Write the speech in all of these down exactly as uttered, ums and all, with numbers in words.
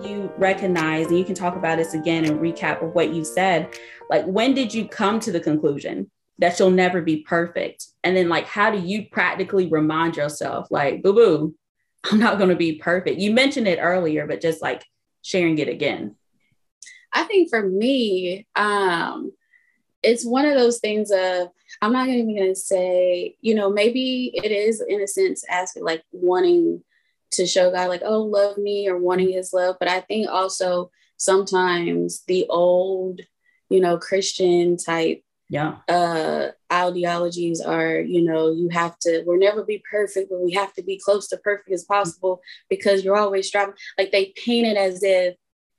you recognize, and you can talk about this again and recap of what you said, like, when did you come to the conclusion that you'll never be perfect? And then, like, how do you practically remind yourself, like, boo boo, I'm not going to be perfect? You mentioned it earlier, but just like sharing it again. I think for me, um, it's one of those things of, I'm not even going to say, you know, maybe it is in a sense asking, like, wanting to show God, like, oh, love me, or wanting his love. But I think also sometimes the old, you know, Christian type yeah uh ideologies are, you know, you have to, we'll never be perfect, but we have to be close to perfect as possible because you're always striving. Like, they paint it as if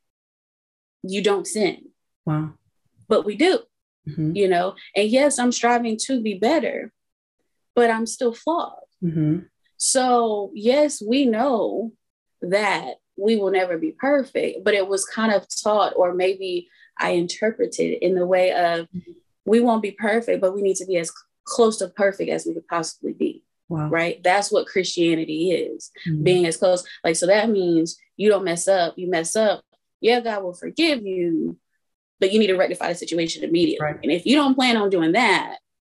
you don't sin. Wow. But we do. Mm-hmm. You know, and yes, I'm striving to be better, but I'm still flawed. Mm-hmm. So yes, we know that we will never be perfect, but it was kind of taught, or maybe I interpreted it in the way of, mm-hmm. we won't be perfect, but we need to be as close to perfect as we could possibly be. Wow. Right? That's what Christianity is, mm-hmm. being as close. Like, so that means you don't mess up. You mess up, yeah, God will forgive you, but you need to rectify the situation immediately. Right. And if you don't plan on doing that,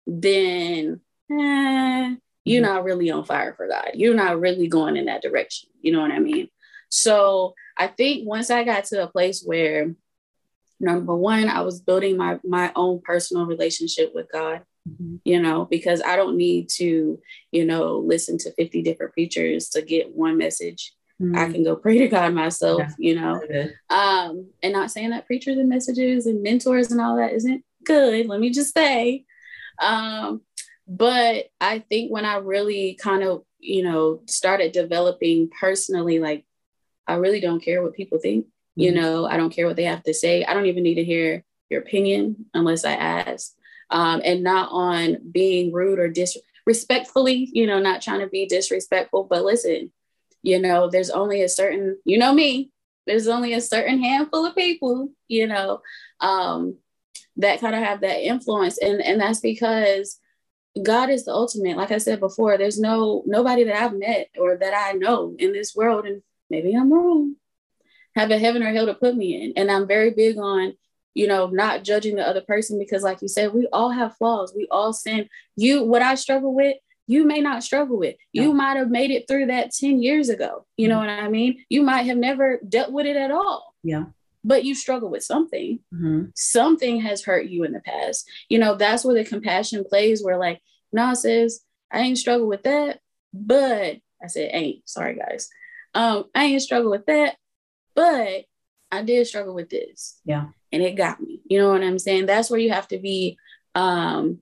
then eh, you're mm-hmm. not really on fire for God. You're not really going in that direction. You know what I mean? So I think once I got to a place where, number one, I was building my, my own personal relationship with God, mm-hmm. you know, because I don't need to, you know, listen to fifty different preachers to get one message. Mm-hmm. I can go pray to God myself, yeah. you know, um, and not saying that preachers and messages and mentors and all that isn't good. Let me just say. Um, but I think when I really kind of, you know, started developing personally, like, I really don't care what people think. Mm-hmm. You know, I don't care what they have to say. I don't even need to hear your opinion unless I ask, um, and not on being rude or disrespectfully, you know, not trying to be disrespectful, but listen, you know, there's only a certain, you know me, there's only a certain handful of people, you know, um, that kind of have that influence. And, and that's because God is the ultimate. Like I said before, there's no, nobody that I've met or that I know in this world, and maybe I'm wrong, have a heaven or hell to put me in. And I'm very big on, you know, not judging the other person, because like you said, we all have flaws. We all sin. You, what I struggle with, you may not struggle with. You no. might have made it through that ten years ago. You mm-hmm. know what I mean? You might have never dealt with it at all. Yeah. But you struggle with something. Mm-hmm. Something has hurt you in the past. You know, that's where the compassion plays, where like, nah, sis, I ain't struggle with that. But I said, ain't, sorry guys. Um, I ain't struggle with that, but I did struggle with this. Yeah. And it got me. You know what I'm saying? That's where you have to be, um,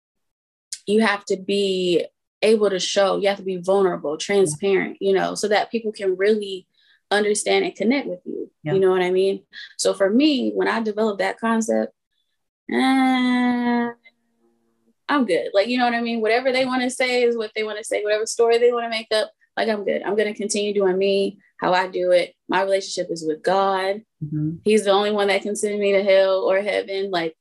you have to be able to show, you have to be vulnerable, transparent, yeah. you know, so that people can really understand and connect with you. Yeah. You know what I mean? So for me, when I developed that concept, uh, I'm good. Like, you know what I mean? Whatever they want to say is what they want to say, whatever story they want to make up, like, I'm good. I'm going to continue doing me, how I do it. My relationship is with God. Mm-hmm. He's the only one that can send me to hell or heaven. Like,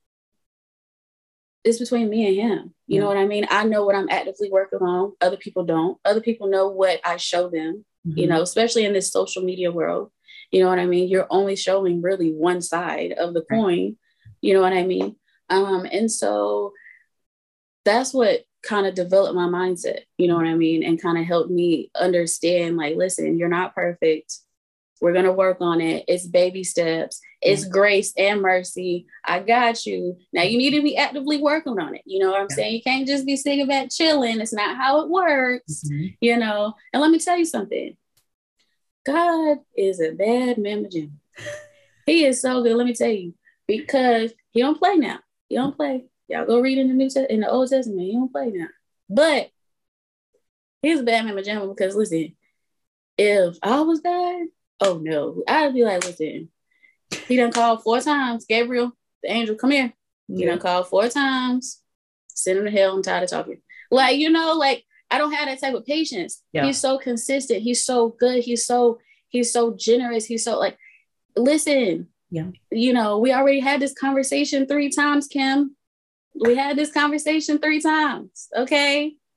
it's between me and him. You yeah. know what I mean? I know what I'm actively working on. Other people don't. Other people know what I show them, mm-hmm. you know, especially in this social media world. You know what I mean? You're only showing really one side of the coin. Right. You know what I mean? Um, and so that's what kind of developed my mindset, you know what I mean? And kind of helped me understand, like, listen, you're not perfect. We're going to work on it. It's baby steps. It's yeah. grace and mercy. I got you. Now you need to be actively working on it. You know what I'm yeah. saying? You can't just be sitting back chilling. It's not how it works, mm-hmm. you know? And let me tell you something. God is a bad mama Jim. He is so good. Let me tell you, because he don't play now. He don't play. Y'all go read in the New Testament, in the Old Testament. He don't play now. But he's a bad mama Jim, because listen, if I was God, oh no, I'd be like, listen, he done called four times. Gabriel, the angel, come here. He yeah. done called four times. Send him to hell. I'm tired of talking. Like, you know, like, I don't have that type of patience. Yeah. He's so consistent. He's so good. He's so, he's so generous. He's so like, listen, yeah. you know, we already had this conversation three times, Kim. We had this conversation three times. Okay.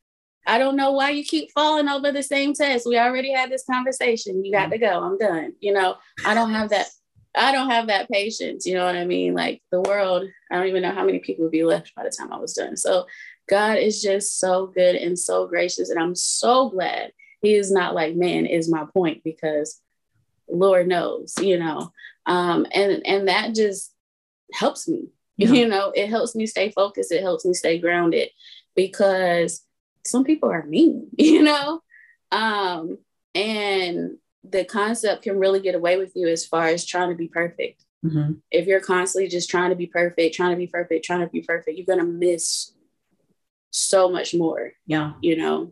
I don't know why you keep falling over the same test. We already had this conversation. You got to go. I'm done. You know, I don't have that. I don't have that patience. You know what I mean? Like the world, I don't even know how many people would be left by the time I was done. So God is just so good and so gracious. And I'm so glad he is not like man is my point, because Lord knows, you know, um, and, and that just helps me, yeah. you know, it helps me stay focused. It helps me stay grounded, because some people are mean, you know, um, and the concept can really get away with you as far as trying to be perfect. Mm-hmm. If you're constantly just trying to be perfect, trying to be perfect, trying to be perfect, you're going to miss so much more. Yeah. You know,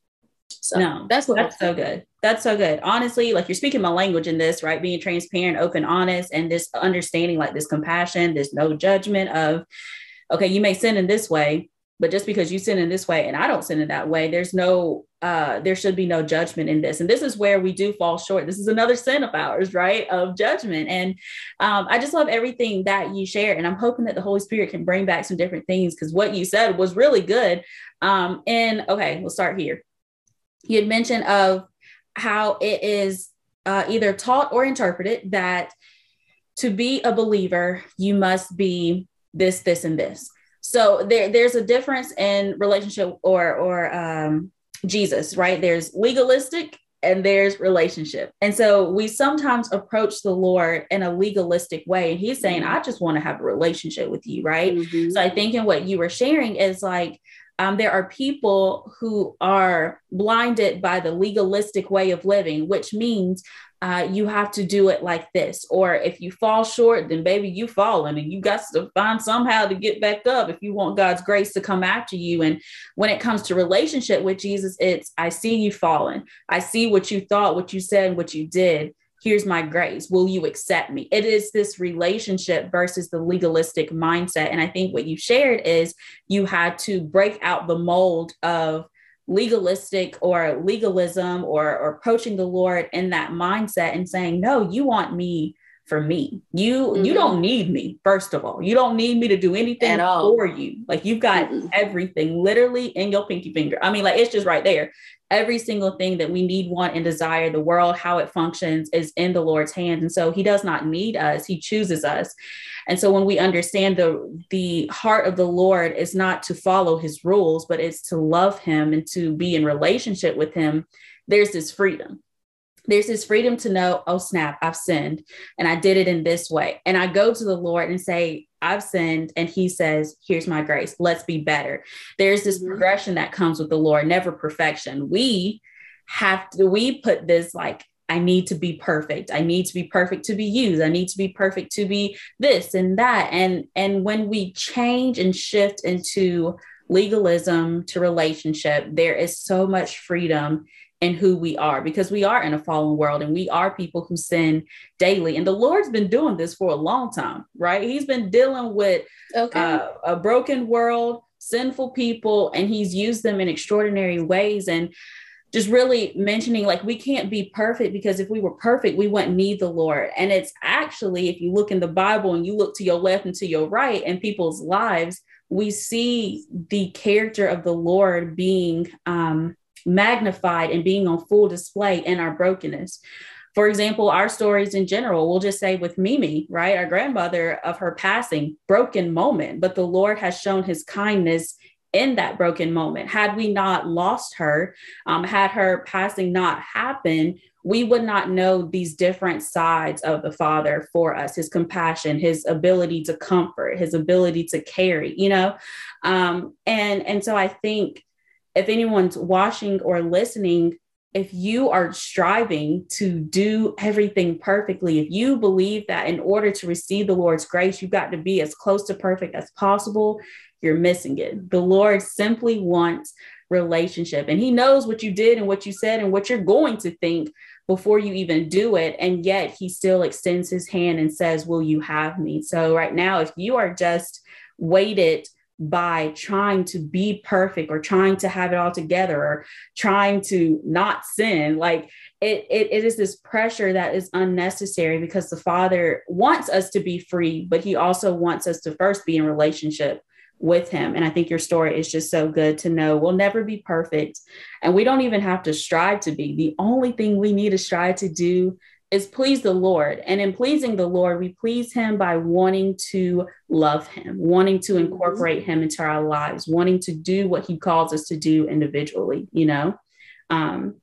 so no, that's what that's so good. That's so good. Honestly, like you're speaking my language in this, right? Being transparent, open, honest, and this understanding, like this compassion, there's no judgment of, okay, you may sin in this way, but just because you sin in this way and I don't sin in that way, there's no, uh, there should be no judgment in this. And this is where we do fall short. This is another sin of ours, right? Of judgment. And um, I just love everything that you share. And I'm hoping that the Holy Spirit can bring back some different things, because what you said was really good. Um, and okay, we'll start here. You had mentioned of how it is uh, either taught or interpreted that to be a believer, you must be this, this, and this. So there, there's a difference in relationship or, or um, Jesus, right? There's legalistic and there's relationship. And so we sometimes approach the Lord in a legalistic way. And he's saying, I just want to have a relationship with you, right? Mm-hmm. So I think in what you were sharing is like, Um, there are people who are blinded by the legalistic way of living, which means uh, you have to do it like this. Or if you fall short, then baby, you fallen and you got to find somehow to get back up if you want God's grace to come after you. And when it comes to relationship with Jesus, it's, I see you fallen. I see what you thought, what you said, what you did. Here's my grace. Will you accept me? It is this relationship versus the legalistic mindset. And I think what you shared is you had to break out the mold of legalistic or legalism or, or approaching the Lord in that mindset and saying, no, you want me for me. You, mm-hmm. you don't need me. First of all, you don't need me to do anything at all for you. Like you've got mm-hmm. everything literally in your pinky finger. I mean, like, it's just right there. Every single thing that we need, want, and desire, the world, how it functions is in the Lord's hands. And so he does not need us. He chooses us. And so when we understand the, the heart of the Lord is not to follow his rules, but it's to love him and to be in relationship with him, there's this freedom. There's this freedom to know, oh, snap, I've sinned and I did it in this way. And I go to the Lord and say, I've sinned. And he says, here's my grace. Let's be better. There's this mm-hmm. progression that comes with the Lord, never perfection. We have to, we put this like, I need to be perfect. I need to be perfect to be used. I need to be perfect to be this and that. And, and when we change and shift into legalism to relationship, there is so much freedom in who we are, because we are in a fallen world and we are people who sin daily. And the Lord's been doing this for a long time, right? He's been dealing with okay. uh, a broken world, sinful people, and he's used them in extraordinary ways. And just really mentioning, like, we can't be perfect, because if we were perfect, we wouldn't need the Lord. And it's actually, if you look in the Bible and you look to your left and to your right in people's lives, we see the character of the Lord being um, magnified and being on full display in our brokenness. For example, our stories in general, we'll just say with Mimi, right? Our grandmother, of her passing, broken moment, but the Lord has shown his kindness in that broken moment. Had we not lost her, um, had her passing not happened, we would not know these different sides of the Father for us, his compassion, his ability to comfort, his ability to carry, you know? Um, and, and so I think if anyone's watching or listening, if you are striving to do everything perfectly, if you believe that in order to receive the Lord's grace, you've got to be as close to perfect as possible, you're missing it. The Lord simply wants relationship, and he knows what you did and what you said and what you're going to think before you even do it. And yet he still extends his hand and says, will you have me? So right now, if you are just weighted by trying to be perfect or trying to have it all together or trying to not sin, like it, it, it is this pressure that is unnecessary, because the Father wants us to be free, but he also wants us to first be in relationship with him. And I think your story is just so good to know we'll never be perfect. And we don't even have to strive to be. The only thing we need to strive to do is please the Lord. And in pleasing the Lord, we please him by wanting to love him, wanting to incorporate mm-hmm. him into our lives, wanting to do what he calls us to do individually, you know? Um,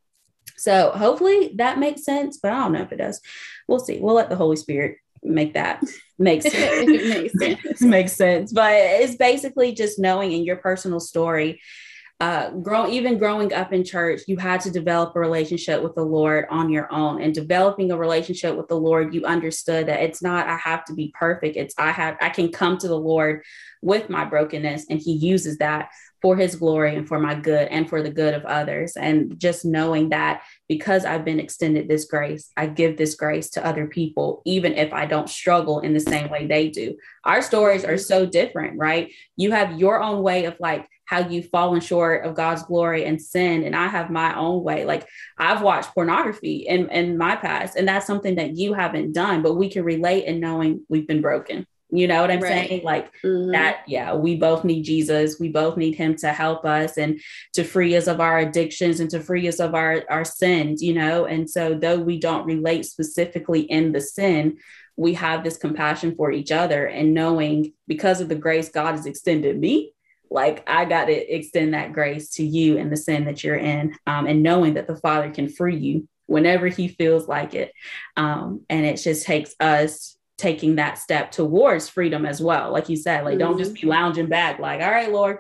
so hopefully that makes sense, but I don't know if it does. We'll see. We'll let the Holy Spirit make that make sense. It makes sense. Makes sense. But it's basically just knowing in your personal story, Uh, grow, even growing up in church, you had to develop a relationship with the Lord on your own. And developing a relationship with the Lord, you understood that it's not, I have to be perfect. It's, I have, I can come to the Lord with my brokenness, and he uses that for his glory and for my good and for the good of others. And just knowing that because I've been extended this grace, I give this grace to other people, even if I don't struggle in the same way they do. Our stories are so different, right? You have your own way of like how you've fallen short of God's glory and sin. And I have my own way. Like I've watched pornography in, in my past, and that's something that you haven't done, but we can relate in knowing we've been broken. You know what I'm right. saying? Like mm-hmm. that, yeah, we both need Jesus. We both need him to help us and to free us of our addictions and to free us of our, our sins, you know? And so though we don't relate specifically in the sin, we have this compassion for each other, and knowing because of the grace God has extended me, like I got to extend that grace to you in the sin that you're in, um, and knowing that the Father can free you whenever he feels like it. Um, and it just takes us taking that step towards freedom as well. Like you said, like, mm-hmm. don't just be lounging back like, all right, Lord,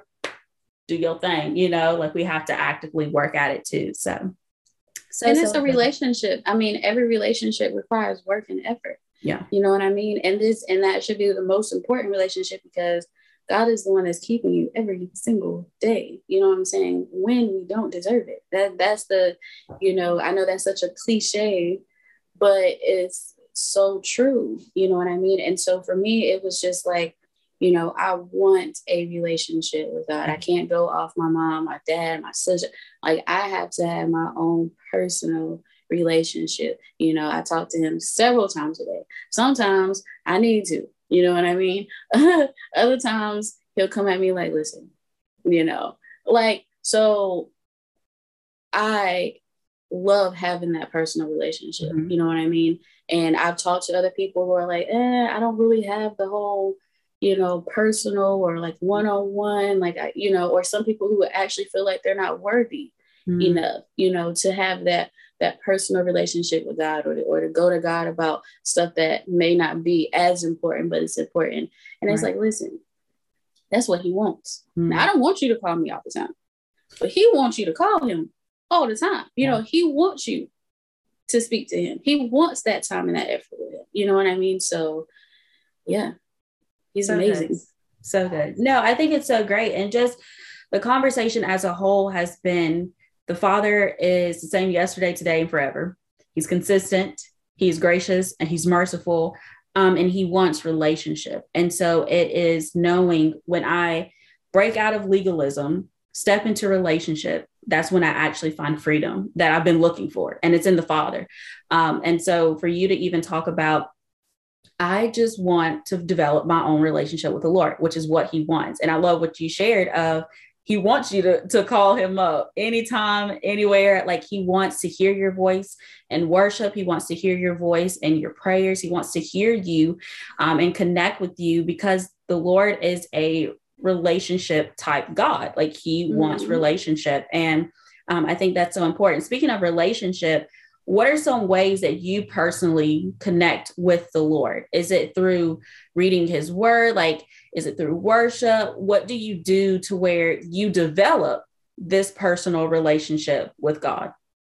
do your thing, you know, like we have to actively work at it too. So, so and it's so a relationship. I mean, every relationship requires work and effort. Yeah. You know what I mean? And this, and that should be the most important relationship, because God is the one that's keeping you every single day. You know what I'm saying? When we don't deserve it. That that's the, you know, I know that's such a cliche, but it's so true. You know what I mean? And so for me, it was just like, you know, I want a relationship with God. I can't go off my mom, my dad, my sister. Like I have to have my own personal relationship. You know, I talk to him several times a day. Sometimes I need to, you know what I mean? Other times he'll come at me like, listen, you know, like, so I love having that personal relationship. Mm-hmm. You know what I mean? And I've talked to other people who are like, eh, I don't really have the whole, you know, personal or like one-on-one, like, I, you know, or some people who actually feel like they're not worthy mm-hmm. enough, you know, to have that, that personal relationship with God, or to, or to go to God about stuff that may not be as important, but it's important. And right. it's like, listen, that's what he wants. Mm-hmm. Now, I don't want you to call me all the time, but he wants you to call him all the time. You yeah. know, he wants you to speak to him. He wants that time and that effort with him. You know what I mean? So yeah, he's so amazing. Good. So good. No, I think it's so great. And just the conversation as a whole has been, the Father is the same yesterday, today, and forever. He's consistent, he's gracious, and he's merciful. Um, and he wants relationship. And so it is knowing when I break out of legalism, step into relationship, that's when I actually find freedom that I've been looking for. And it's in the Father. Um, and so for you to even talk about, I just want to develop my own relationship with the Lord, which is what he wants. And I love what you shared of, he wants you to, to call him up anytime, anywhere. Like he wants to hear your voice and worship. He wants to hear your voice and your prayers. He wants to hear you um, and connect with you, because the Lord is a relationship type God. Like he mm-hmm. wants relationship. And um, I think that's so important. Speaking of relationship, what are some ways that you personally connect with the Lord? Is it through reading his word? Like, is it through worship? What do you do to where you develop this personal relationship with God?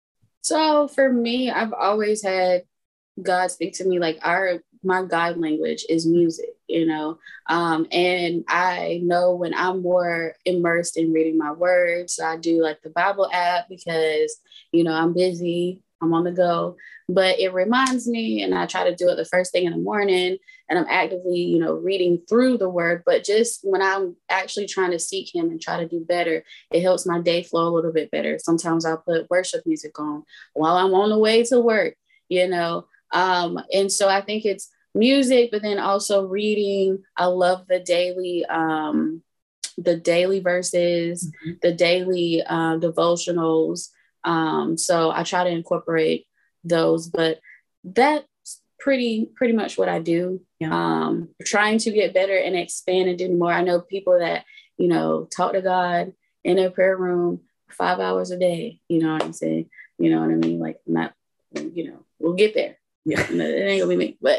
So for me, I've always had God speak to me. Like our, my God language is music, you know? Um, and I know when I'm more immersed in reading my words, I do like the Bible app because, you know, I'm busy, I'm on the go, but it reminds me, and I try to do it the first thing in the morning, and I'm actively, you know, reading through the word. But just when I'm actually trying to seek him and try to do better, it helps my day flow a little bit better. Sometimes I'll put worship music on while I'm on the way to work, you know? Um, and so I think it's music, but then also reading. I love the daily, um, the daily verses, mm-hmm. the daily uh, devotionals. Um, so I try to incorporate those, but that's pretty, pretty much what I do. Yeah. Um, trying to get better and expand and do more. I know people that, you know, talk to God in their prayer room five hours a day. You know what I'm saying? You know what I mean? Like, not, you know, we'll get there. Yeah. It ain't gonna be me, but,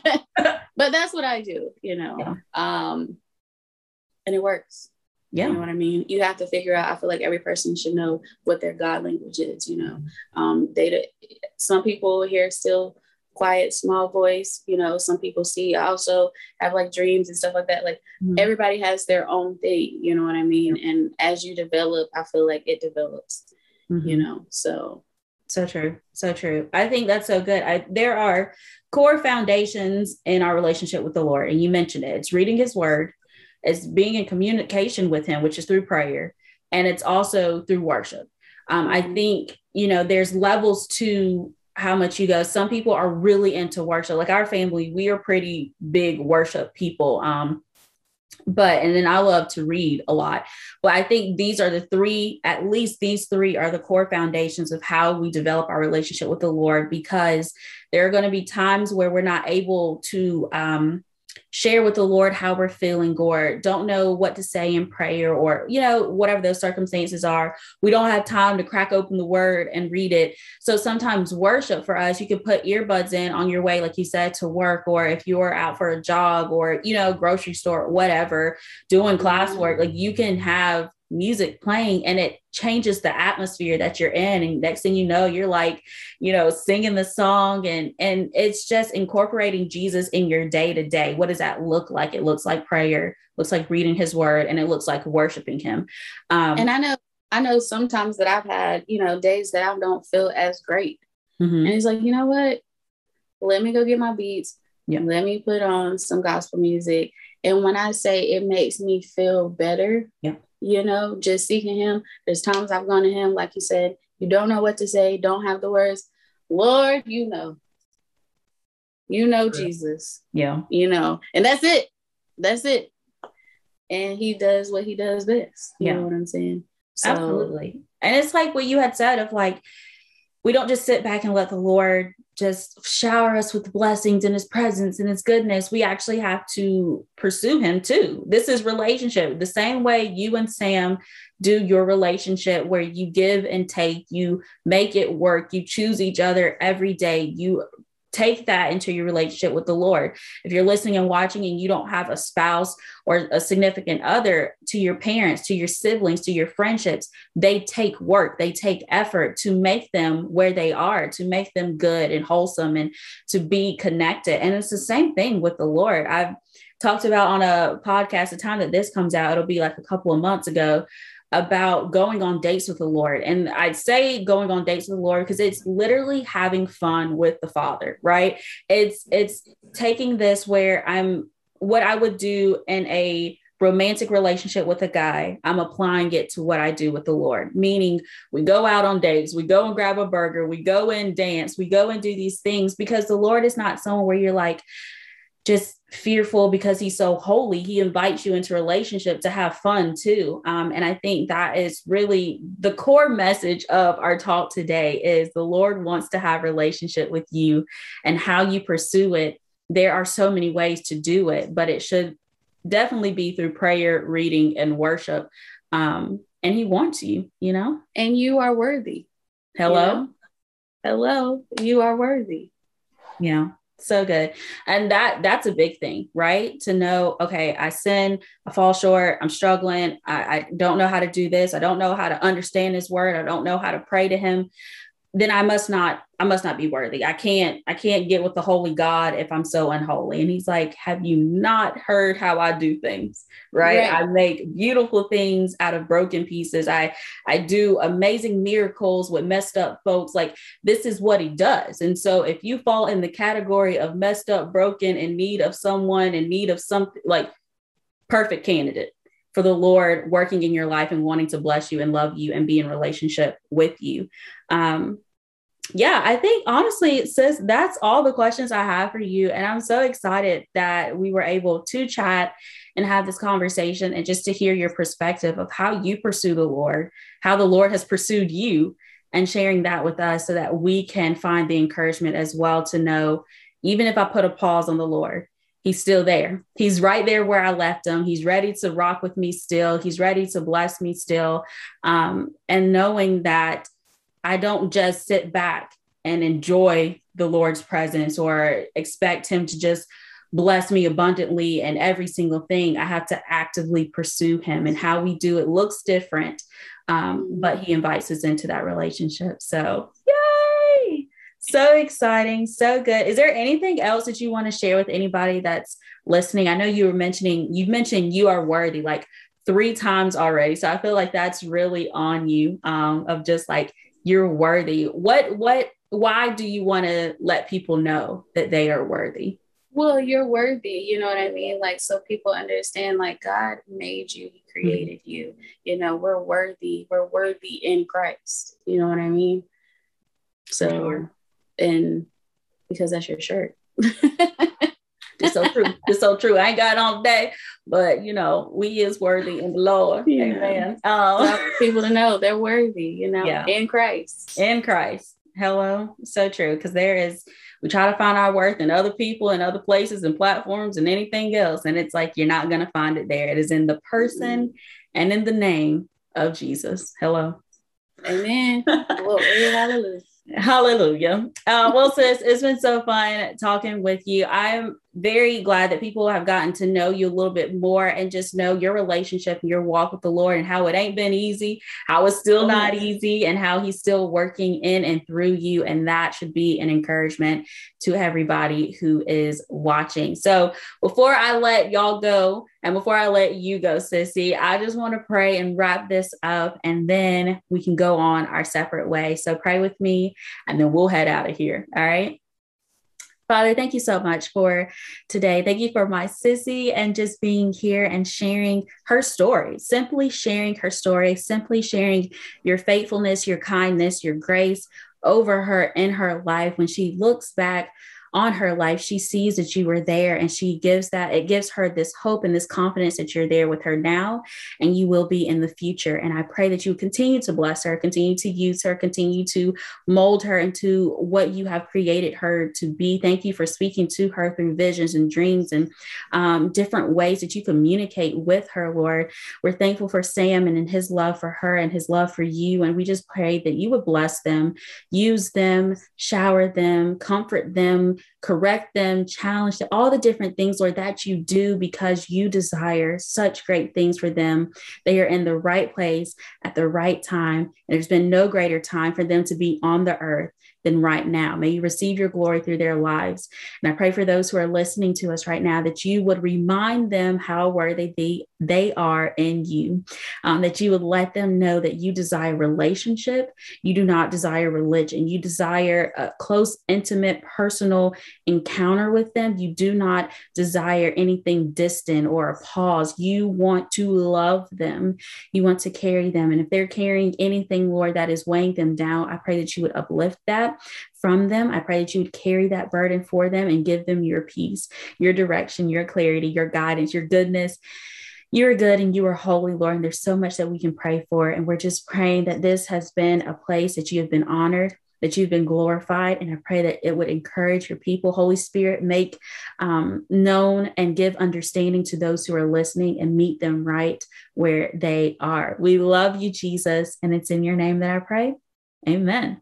but that's what I do, you know? Yeah. Um, and it works. Yeah. You know what I mean? You have to figure out, I feel like every person should know what their God language is, you know? Um, they, some people hear still quiet, small voice, you know, some people see, I also have like dreams and stuff like that. Like mm-hmm. everybody has their own thing, you know what I mean? Yeah. And as you develop, I feel like it develops, mm-hmm. you know, so. So true. So true. I think that's so good. I, there are core foundations in our relationship with the Lord. And you mentioned it. It's reading his word. It's being in communication with him, which is through prayer. And it's also through worship. Um, I think, you know, there's levels to how much you go. Some people are really into worship. Like our family, we are pretty big worship people. Um, but, and then I love to read a lot. But I think these are the three, at least these three are the core foundations of how we develop our relationship with the Lord, because there are going to be times where we're not able to, um, share with the Lord how we're feeling, or don't know what to say in prayer, or, you know, whatever those circumstances are. We don't have time to crack open the word and read it. So sometimes worship for us, you can put earbuds in on your way, like you said, to work, or if you're out for a jog or, you know, grocery store, whatever, doing classwork, like you can have music playing and it changes the atmosphere that you're in. And next thing you know, you're like, you know, singing the song, and, and it's just incorporating Jesus in your day to day. What does that look like? It looks like prayer, looks like reading his word, and it looks like worshiping him. Um, and I know, I know sometimes that I've had, you know, days that I don't feel as great. Mm-hmm. And it's like, you know what? Let me go get my beats. Yeah. Let me put on some gospel music. And when I say it makes me feel better, yeah. you know, just seeking him. There's times I've gone to him, like you said, you don't know what to say, don't have the words. Lord, you know, you know, Jesus. Yeah. You know, and that's it. That's it. And he does what he does best. You yeah. know what I'm saying? So, absolutely. And it's like what you had said of like, we don't just sit back and let the Lord just shower us with blessings and his presence and his goodness. We actually have to pursue him too. This is relationship. The same way you and Sam do your relationship, where you give and take, you make it work, you choose each other every day, you take that into your relationship with the Lord. If you're listening and watching and you don't have a spouse or a significant other, to your parents, to your siblings, to your friendships, they take work, they take effort to make them where they are, to make them good and wholesome and to be connected. And it's the same thing with the Lord. I've talked about on a podcast, the time that this comes out, it'll be like a couple of months ago, about going on dates with the Lord. And I'd say going on dates with the Lord because it's literally having fun with the Father, right? It's, it's taking this where I'm, what I would do in a romantic relationship with a guy, I'm applying it to what I do with the Lord, meaning we go out on dates, we go and grab a burger, we go and dance, we go and do these things, because the Lord is not someone where you're like, just fearful because he's so holy. He invites you into a relationship to have fun too. Um, and I think that is really the core message of our talk today, is the Lord wants to have a relationship with you, and how you pursue it. There are so many ways to do it, but it should definitely be through prayer, reading, and worship. Um, and he wants you, you know, and you are worthy. Hello. You know? Hello. You are worthy. Yeah. So good. And that that's a big thing, right? To know, okay, I sin, I fall short, I'm struggling. I, I don't know how to do this. I don't know how to understand his word. I don't know how to pray to him. Then I must not, I must not be worthy. I can't, I can't get with the holy God if I'm so unholy. And he's like, have you not heard how I do things? Right. right. I make beautiful things out of broken pieces. I, I do amazing miracles with messed up folks. Like, this is what he does. And so if you fall in the category of messed up, broken, in need of someone, in need of something, like, perfect candidate for the Lord working in your life and wanting to bless you and love you and be in relationship with you. Um, yeah, I think honestly, sis, that's all the questions I have for you. And I'm so excited that we were able to chat and have this conversation and just to hear your perspective of how you pursue the Lord, how the Lord has pursued you, and sharing that with us so that we can find the encouragement as well to know, even if I put a pause on the Lord, He's still there. He's right there where I left him. He's ready to rock with me still. He's ready to bless me still. Um, and knowing that I don't just sit back and enjoy the Lord's presence or expect him to just bless me abundantly and every single thing. I have to actively pursue him, and how we do it looks different. Um, but he invites us into that relationship. So yay! So exciting. So good. Is there anything else that you want to share with anybody that's listening? I know you were mentioning, you've mentioned you are worthy like three times already. So I feel like that's really on you, um, of just like, you're worthy. What, what, why do you want to let people know that they are worthy? Well, you're worthy. You know what I mean? Like, so people understand, like, God made you, he created mm-hmm. you. You know, we're worthy. We're worthy in Christ. You know what I mean? So, sure. And because that's your shirt. It's so true. It's so true. I ain't got it on today, but you know, we is worthy in the Lord. Yeah. Amen. Um, so people to know they're worthy, you know, yeah. in Christ. In Christ. Hello. So true. Because there is, we try to find our worth in other people and other places and platforms and anything else. And it's like, you're not going to find it there. It is in the person mm-hmm. and in the name of Jesus. Hello. Amen. Glory, hallelujah. Hallelujah. Uh, well, sis, it's been so fun talking with you. I'm very glad that people have gotten to know you a little bit more and just know your relationship and your walk with the Lord and how it ain't been easy, how it's still not easy, and how he's still working in and through you. And that should be an encouragement to everybody who is watching. So before I let y'all go and before I let you go, Sissy, I just want to pray and wrap this up, and then we can go on our separate way. So pray with me and then we'll head out of here. All right. Father, thank you so much for today. Thank you for my sissy and just being here and sharing her story, simply sharing her story, simply sharing your faithfulness, your kindness, your grace over her in her life. When she looks back on her life, she sees that you were there, and she gives that, it gives her this hope and this confidence that you're there with her now, and you will be in the future. And I pray that you continue to bless her, continue to use her, continue to mold her into what you have created her to be. Thank you for speaking to her through visions and dreams and um, different ways that you communicate with her, Lord. We're thankful for Sam and his love for her and his love for you. And we just pray that you would bless them, use them, shower them, comfort them, correct them, challenge them, all the different things, Lord, that you do because you desire such great things for them. They are in the right place at the right time. And there's been no greater time for them to be on the earth than right now. May you receive your glory through their lives. And I pray for those who are listening to us right now that you would remind them how worthy they, they are in you, um, that you would let them know that you desire relationship. You do not desire religion. You desire a close, intimate, personal encounter with them. You do not desire anything distant or a pause. You want to love them. You want to carry them. And if they're carrying anything, Lord, that is weighing them down, I pray that you would uplift that from them. I pray that you would carry that burden for them and give them your peace, your direction, your clarity, your guidance, your goodness. You are good and you are holy, Lord. And there's so much that we can pray for. And we're just praying that this has been a place that you have been honored, that you've been glorified. And I pray that it would encourage your people. Holy Spirit, make um, known and give understanding to those who are listening and meet them right where they are. We love you, Jesus. And it's in your name that I pray. Amen.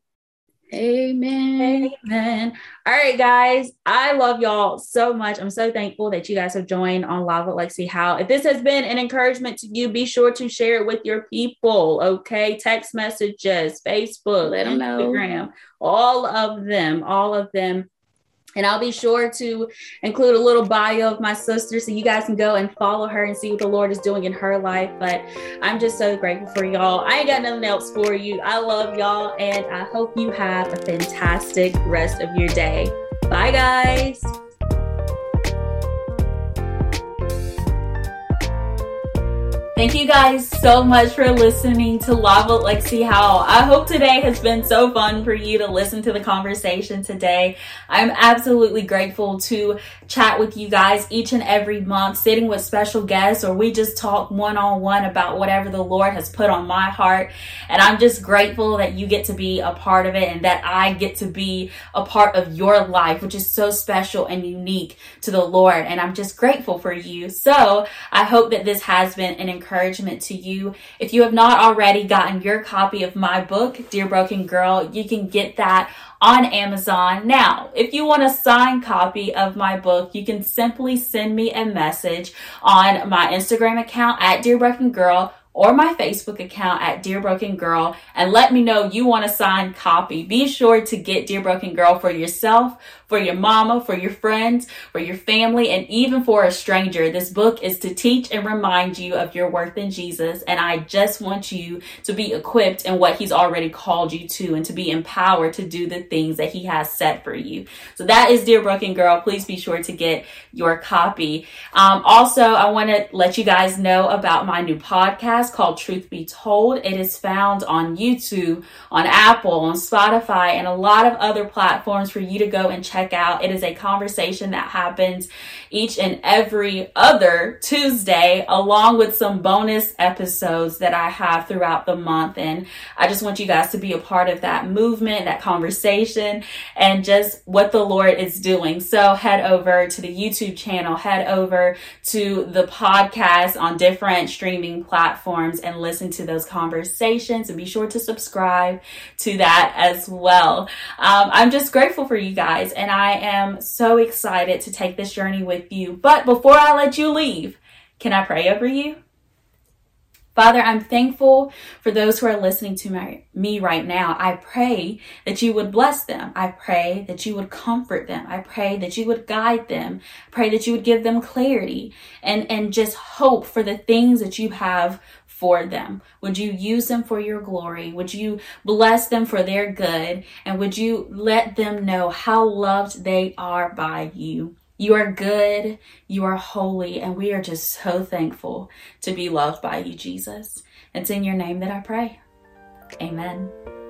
Amen. Amen. All right, guys. I love y'all so much. I'm so thankful that you guys have joined on Live with Lexi Howe. If this has been an encouragement to you, be sure to share it with your people. Okay. Text messages, Facebook, let them Instagram, know. all of them, all of them. And I'll be sure to include a little bio of my sister so you guys can go and follow her and see what the Lord is doing in her life. But I'm just so grateful for y'all. I ain't got nothing else for you. I love y'all, and I hope you have a fantastic rest of your day. Bye, guys. Thank you guys so much for listening to Lava Lexi Howell. I hope today has been so fun for you to listen to the conversation today. I'm absolutely grateful to chat with you guys each and every month, sitting with special guests, or we just talk one-on-one about whatever the Lord has put on my heart. And I'm just grateful that you get to be a part of it and that I get to be a part of your life, which is so special and unique to the Lord. And I'm just grateful for you. So I hope that this has been an encouragement to you. If you have not already gotten your copy of my book, Dear Broken Girl, you can get that on Amazon. Now, if you want a signed copy of my book, you can simply send me a message on my Instagram account at Dear Broken Girl, or my Facebook account at Dear Broken Girl, and let me know you want a signed copy. Be sure to get Dear Broken Girl for yourself, for your mama, for your friends, for your family, and even for a stranger. This book is to teach and remind you of your worth in Jesus, and I just want you to be equipped in what he's already called you to, and to be empowered to do the things that he has set for you. So that is Dear Broken Girl. Please be sure to get your copy. Um, also, I want to let you guys know about my new podcast called Truth Be Told. It is found on YouTube, on Apple, on Spotify, and a lot of other platforms for you to go and check out. It is a conversation that happens each and every other Tuesday, along with some bonus episodes that I have throughout the month. And I just want you guys to be a part of that movement, that conversation, and just what the Lord is doing. So head over to the YouTube channel, head over to the podcast on different streaming platforms, and listen to those conversations, and be sure to subscribe to that as well. Um, I'm just grateful for you guys, and I am so excited to take this journey with you. But before I let you leave, can I pray over you? Father, I'm thankful for those who are listening to my, me right now. I pray that you would bless them. I pray that you would comfort them. I pray that you would guide them. I pray that you would give them clarity and, and just hope for the things that you have for them. Would you use them for your glory? Would you bless them for their good? And would you let them know how loved they are by you? You are good, you are holy, and we are just so thankful to be loved by you, Jesus. It's in your name that I pray. Amen.